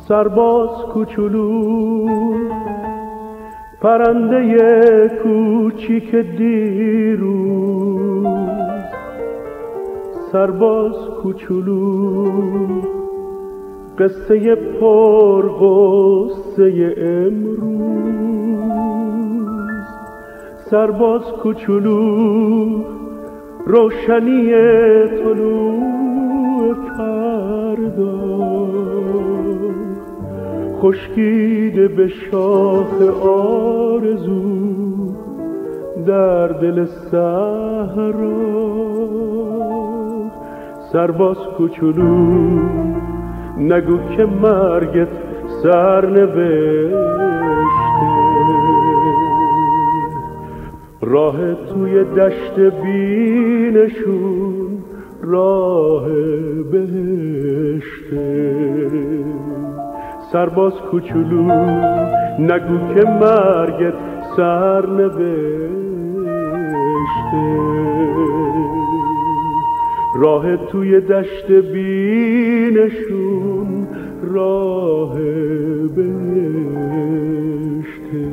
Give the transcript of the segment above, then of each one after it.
سرباز کوچولو، پرنده کوچیک دیروز. سرباز کوچولو، قصه پر غصه امروز. سرباز کوچولو، روشنی طلوع فردا، خشکیده به شاخ آرزو در دل صحرا. سرباز کوچولو، نگو که مرگت سرنوشته، راه توی دشت بینشون راه بهشته. سرباز کوچولو، نگو که مرگت سرنوشته، راه توی دشت بینشون راه بهشته.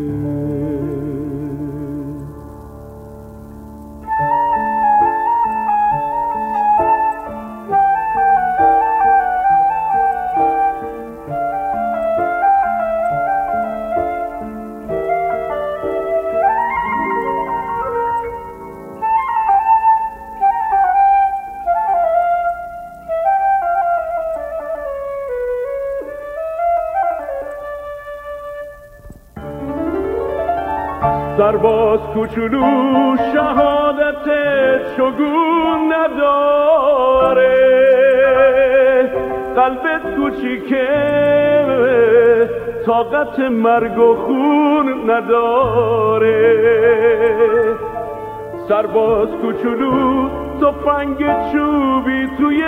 سرباز کوچولو، شهادت چگون نداره، قلبت کوچیکه طاقت مرگ و خون نداره. سرباز کوچولو، تفنگ چوبی توی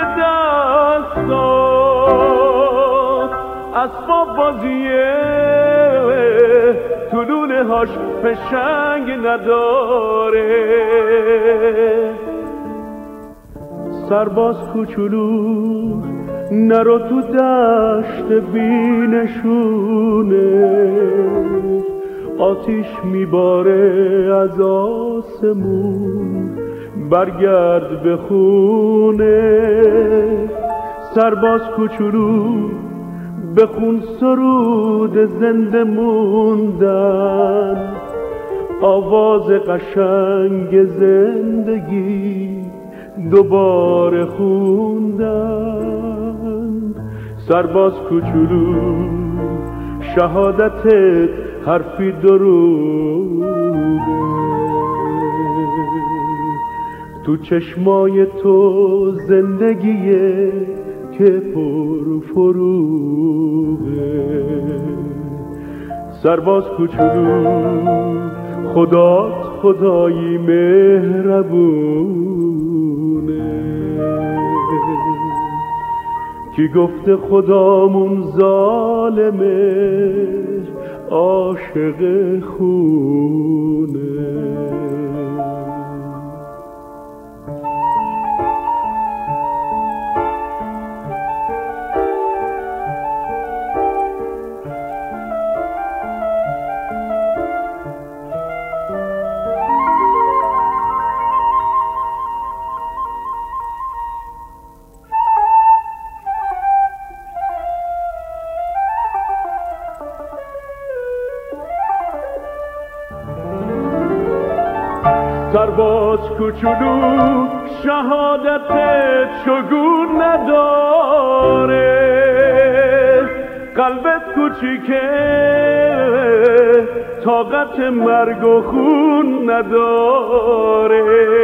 دستات، اسباب بازیه طلوله هاش پشنگ نداره. سرباز کوچولو، نرو تو دشت بینشونه، آتیش میباره از آسمون، برگرد به خونه. سرباز کوچولو، بخون سرود زنده موندن، آواز قشنگ زندگی دوباره خوندن. سرباز کوچولو، شهادتت حرفی دروغه، تو چشمای تو زندگیه که پر فروغه. سرباز کوچولو، خدات خدایی مهربونه، کی گفته خدامون ظالمه، عاشق خونه. سرباز کوچولو، شهادت چگون نداره، قلبت کوچیکه طاقت مرگ و خون نداره.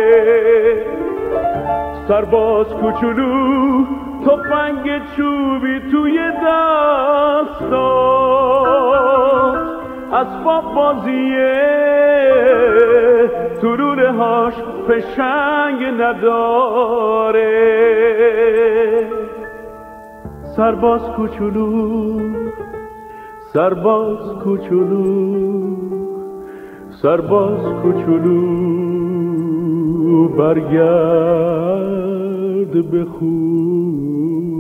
سرباز کوچولو، تفنگ چوبی توی دستات، اسباب بازیه طلوله هاش پشنگ نداره. سرباز کوچولو، سرباز کوچولو، سرباز کوچولو، برگرد به خون.